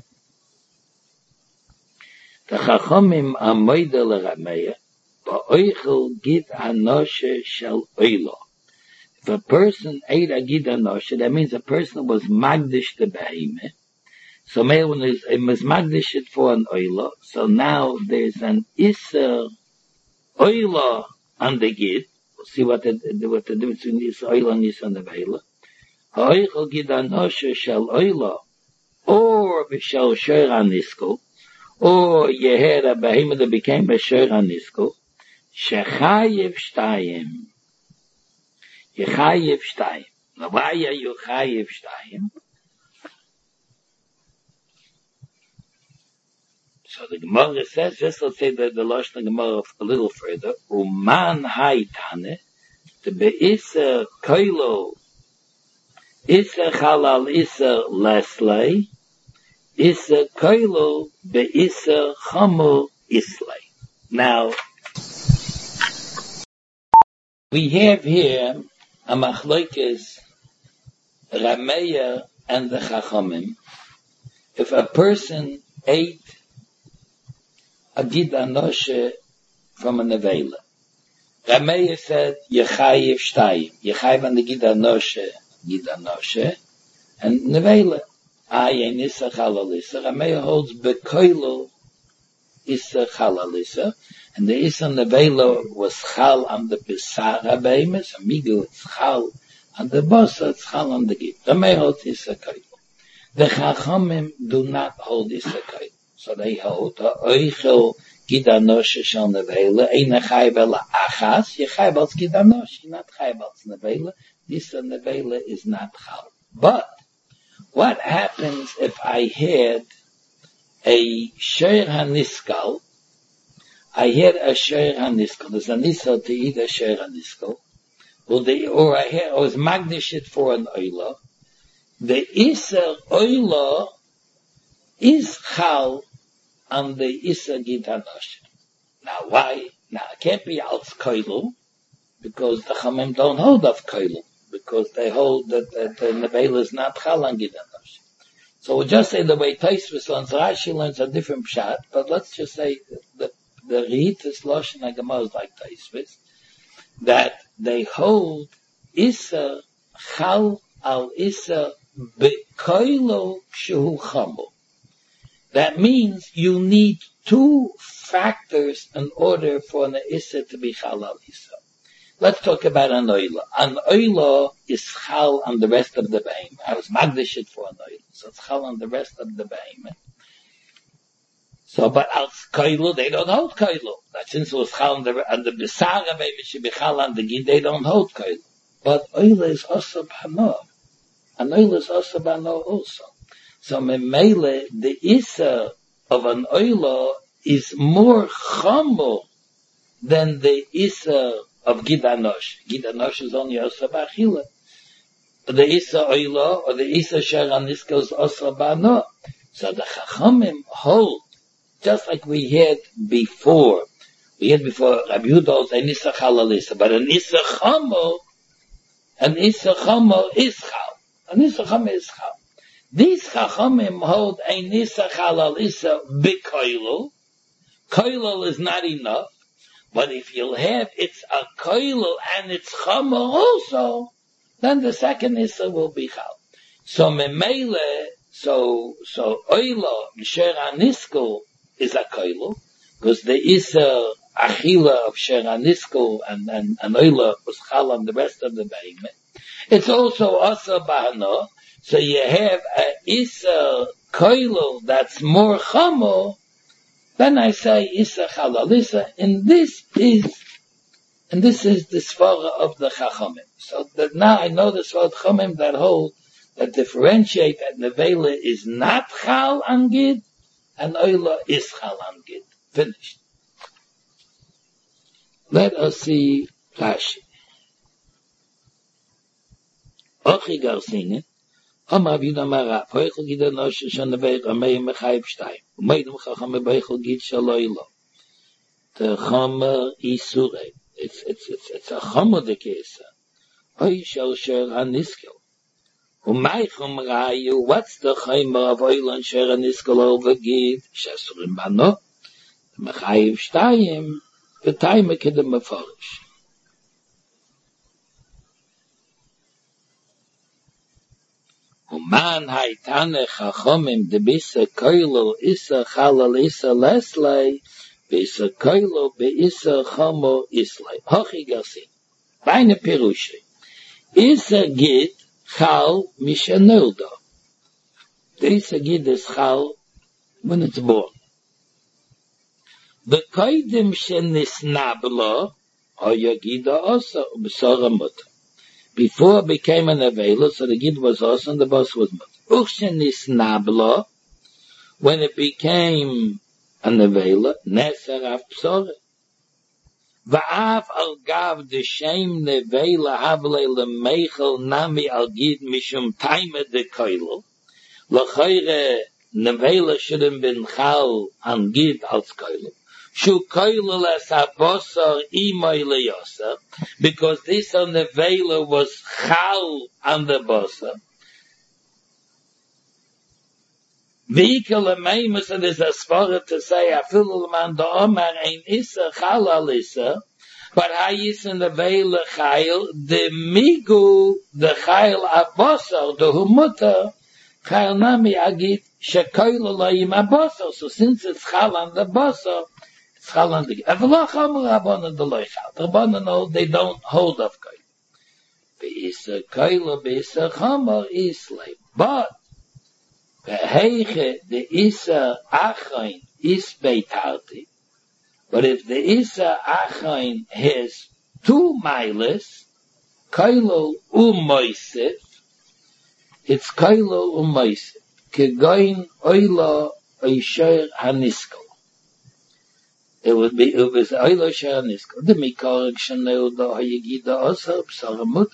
Speaker 1: The chachomim amoide l'rameya. Ba'oichel gid anoshe shel oilo. If a person ate a gid anoshe, that means a person was magdish the behemoth. So when it was magdish it for an oilo, so now there's an iser oilo on the gid. We'll see what the difference between iser oilo and iser nevela. Ha'oichel gid anoshe shel oilo, or b'shel shor anisko, or you had a behemoth that became a shor anisko. Shechayev Shtayim. Yechayev Shtayim. Now why are you Chayev Shtayim? So the Gemara says, just let's say the Lashon Gemara a little further. Uman Haitane, the Be'isa Koilo, Isa Chalal Isa Lesley, Isa Koilo Be'isa Chamo Islay. Now, we have here a machlokes Rameya and the Chachamim. If a person ate a gid anoshe from a nevela, Rameya said Yechayev Shtayim, Yechayev on the gid anoshe, and nevela Ayin Issa Chalalisa. Rameya holds Bekoilo Issa Chalalisa. And the Issa Nevela was Chal on the Besar HaBeimes, and Migu it's Chal on the Bosa, it's Chal on the Gid. Ramei holds Issa Koil. The Chachamim do not hold Issa Koil. So they hold, Oichel Gid Anoshe Shal Nevela, Eina Chayv Ela Achas, Yechayv als Gid Anoshe, not Chayv als Nevela. Issa Nevela is not Chal. But, what happens if I had a Shor HaNiskal, I had a Shor HaNiskal. There's an Issa to eat a Shor HaNiskal. Or I was magdishit for an Oila. The Issa Oila is Chal on the Issa Gid Anoshe. Now why? Now it can't be Als Koilu, because the Chamim don't hold of Koilu, because they hold that the Nevela is not Chal on Gid Anoshe. So we'll just say the way Tosfos learns, Rashi learns a different pshat, but let's just say the Rihitas Lashon HaGemara is like Tosfos, that they hold Issa Chal al Issa Bekoilo Shehu Chamo. That means you need two factors in order for an Issa to be Chal al Issa. Let's talk about an Oila. An Oila is Chal on the rest of the Behemoth. I was magdishit for an Oila, so it's Chal on the rest of the Behemoth. So, but als Koilu, they don't hold Koilu. That since it was Chal on the Besar HaBehemoth, it should be Chal on the Gid, they don't hold Koilu. But Oila is also Bano. An Oila is also Bano also. So, Memele, the Issa of an Oila is more Chamo than the Issa of Gid Anoshe. Gid Anoshe is only also Bachila. The Issa Oila or the Issa Shor HaNiskal is also Bano. So the Chachamim hold, just like we had before. We had before Rabbi Yehuda holds an Issa Chal al Issa, but an Issa Chamo is Chal. An Issa Chamo is Chal. These Chachamim hold an Issa Chal al Issa b'Koilo. Koilo is not enough. But if you'll have it's a koilo and it's chama also, then the second issa will be chal. So memele, so oilo Shor HaNiskal is a koilo, because the issa achila of Shor HaNiskal and oilo was chal on the rest of the behemoth. It's also asa bahana, so you have a issa koilo that's more chamo. Then I say Issa Chalal Issa, and this is the svara of the Chachamim. So that now I know the svara Chachamim that hold, that differentiate that Nevela is not Chal on Gid, and Oila is Chal on Gid. Finished. Let us see Rashi. Ochi Garsingen, Oma Vida Mara, Poichel Gida Noshe Shanabeit, Amei Mechaib Shtayim, Umeidum Chacham Beichel Gid Shaloilo. The Chomer Isure. It's a Chomer de Kesa. Oy Shel Sher HaNiskel. Umeichum Rayu, what's the Chomer of Oilan Sher HaNiskel over Gid? Shesurim Bano. Mechaib Shtayim, the time Kedem Meforish. Uman Haitane Chachomim de Bisa Koilo Isa Chalal Isa Lesley Bisa Koilo Be Isa Chomo Islay Hochi Garsin Beine Pirushi Isa Gid Chal Mishanildo. The Isa Gid is Chal when it's born. The Koidim Shenisnablo Oya Gida Osa B'Sora Mut. Before it became an Avela, so the Gid was Osa and the Bos was Mut. Uchshenisnablo, when it became an Avela, Neser Av B'Sora. Va'af al gav de shem nevela havle lemeichel nami al Gid mishum taime de koilo. L'chayre nevela shouldn't been chal an Gid als koilo. Shu koilo les habosar imay leyosa, because this on nevela was chal an the bosar. Vehicle meimus, and there's a svara to say afilu man da omar ein isa chal al isa, but hayis in the veil chayil the migu the chayil abosar the humuta chayil nami agit shekoil alayim abosar. So since it's chal on the bosar, it's chal on the avla chamur rabbanon the loy chal. The rabbanon know they don't hold of koil. Beisa koil beisa chamur islay, but Heiche the Isa Achain is beitarti. But if the Isa Achain has 2 miles, Kailo Umoisif, it's Kailo Umoisif. Kegoin Oila Oisher Haniskel. It was Oila Oisher Haniskel. The Mikorek Shaneu da Hayegida Osa Psaramut.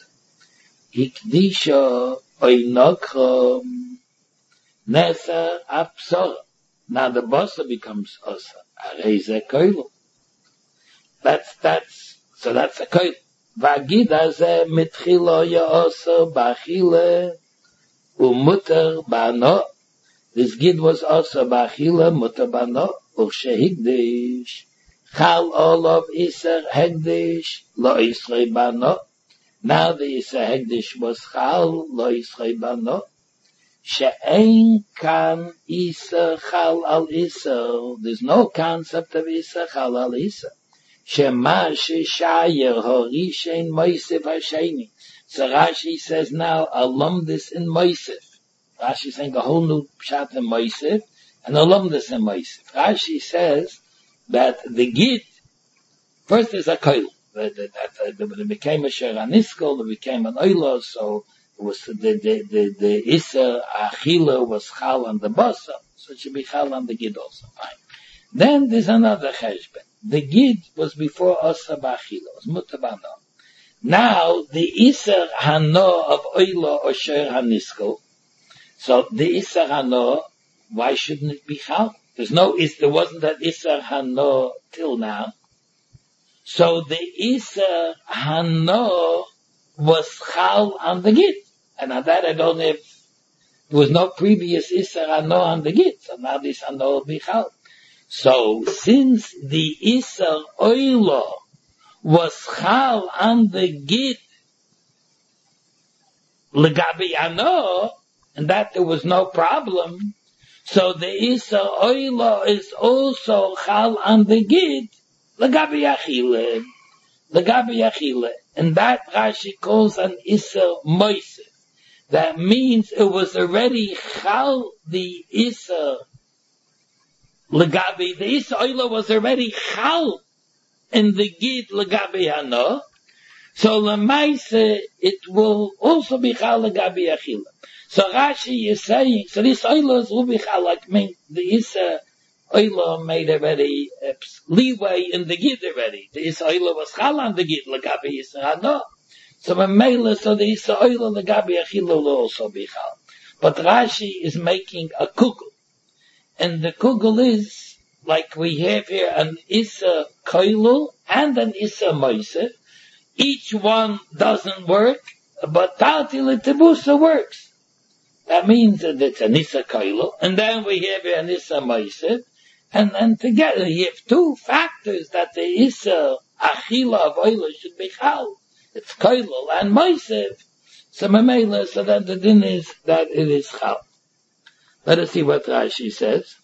Speaker 1: Hikdisha Oinokrom Neser Apsora. Now the bossa becomes Osa. Areze Koilo. That's a Koilo. Vagida ze mitchilo ya Osa bachile umuter bano. This Gid was Osa bachile muter bano. Urshe higdish. Chal olav iser hegdish lo Yisrei bano. Now the iser hegdish was chal lo Yisrei bano. She'ein kan Isa chal al Isa. There's no concept of Isa chal al Isa. Shema she'shayer horishen moisef hasheni. So Rashi says now, alumdus in moisef. Rashi is saying a whole new pshat in moisef, and alumdus in moisef. Rashi says that the Gid, first is a koil. It became a sheraniskel, it became an oilo, so it was the Issa Achila was chal on the basa, so it should be chal on the Gid also. Fine. Then there's another cheshbon. The Gid was before Asa B'Achila, was mutabano. Now the Issa Hano of Oila Osher Haniskel. So the Issa Hano, why shouldn't it be chal? There wasn't that Issa Hano till now. So the Issa Hano was chal on the Gid. And on that I don't know if there was no previous Issa Hano on the Gid. So now this Hano will be chal. So since the Issa Oilo was chal on the Gid legabi Hano, and that there was no problem, so the Issa Oilo is also chal on the Gid legabi Achile. Legabi Achile. And that Rashi calls an Issa Moisef. That means it was already chal the Issa legabi. The Issa Oila was already chal in the Gid legabi Hano. So lemaise it will also be chal legabi Achila. So Rashi is saying, so this Oila will be chal like me. The Issa Oila made already leeway in the Gid already. The Issa Oila was Chal on the Gid, Lagabi Issa Hana. So when Mela, so the Issa Oila, Lagabi Achila will also be Chal. But Rashi is making a kugel. And the kugel is, like we have here, an Issa Koilul and an Issa Moise. Each one doesn't work, but Tatil Tebusa works. That means that it's an Issa Koilul, and then we have an Issa Moise, and together you have two factors that the Issa Achila of Oila should be Chal. It's Koilul and Moise. So Mamela, so that the din is that it is Chal. Let us see what Rashi says.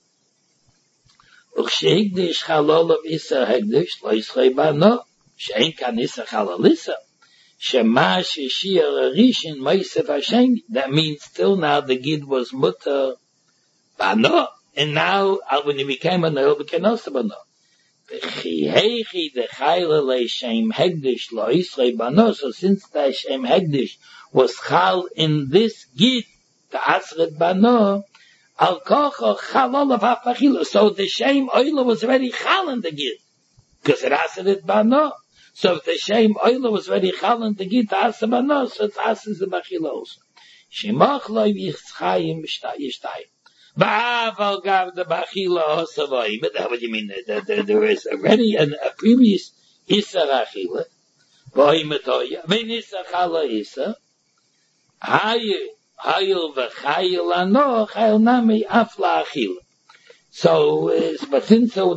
Speaker 1: Uchshehigdish Chalol of Issa Hegdish, lo Yisrei Bano, she'en kan Issa Chalalissa. Shema Shishir Rishin Moisef Hashem. That means till now the Gid was Mutter Bano, and now when he became an Oil, became also Bano. V'chihechi the Chayla Le Shem Hegdish Lo Yisrei Bano. So since the Shem Hegdish was Chal in this Gid, the Asret Bano, Al Kocho Chalol of Hafachila. So the Shem Oil was already Chal in the Gid, because it Asret Bano. So if the Shem Oila was very Chal and the Gita Asa Bano, so it's Asa Zebachila also. Shemach lo yitzchayim yishtayim. Ba'aval gav the Bachila Asa Vayim. But what do you mean? There is already a previous Issa Rachila. Vayim etoya. Vein Issa Chala Issa. Hayil v'chayil ano, chayil nami afla Achila. So, but since so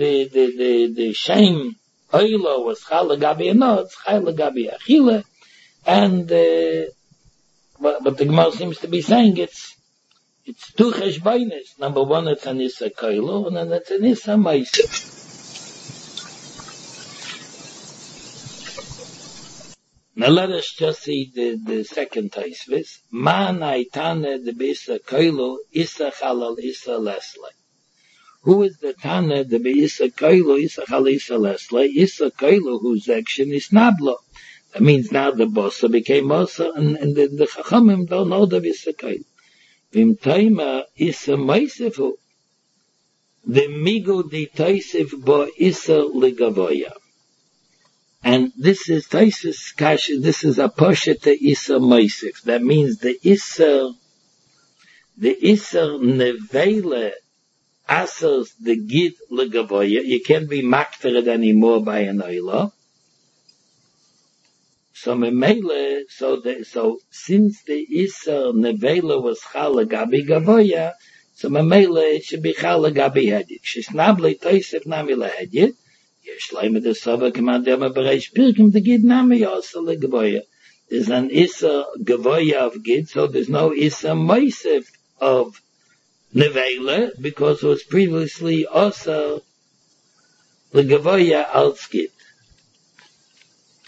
Speaker 1: the Shem Oila was Chal Gabi Ano, it's Chal Gabi Achila, and but the Gemara seems to be saying it's two cheshbainis. Number one, it's an Issa Koilo, and then it's an Issa Maisa. Now let us just see the second Taisvis. Man Aitane the Issa Koilo, Issa Chalal Issa Leslie. Who is the Tana, the Issa Koilo, Issa Chal Issa Leslie, Issa Koilo, whose action is Nablo. That means now the Bossa became Bossa, and the Chachamim don't know the Issa Koilo. Vim Taima Issa Maisefu, the Migu di Taisif bo Issa Ligavoya. And this is Taisis Kash, this is a Poshete Issa Maisef. That means the Issa Nevele, Asers the Gid Legavoya, you can't be maktered anymore by an Oila. So Memele, so since the Issa Nevela was Chal Gabi Gavoya, so Memele it should be Chal Gabi Hedit. Shisnable Toisef Nami LaHedit, Yeshleim the Sova Command Dema Bereish Pirkim the Gid Nami also Legavoya. There's an Issa Gavoya of Gid, so there's no Issa Moisef of Nevela, because it was previously also the Gavoya al Skid.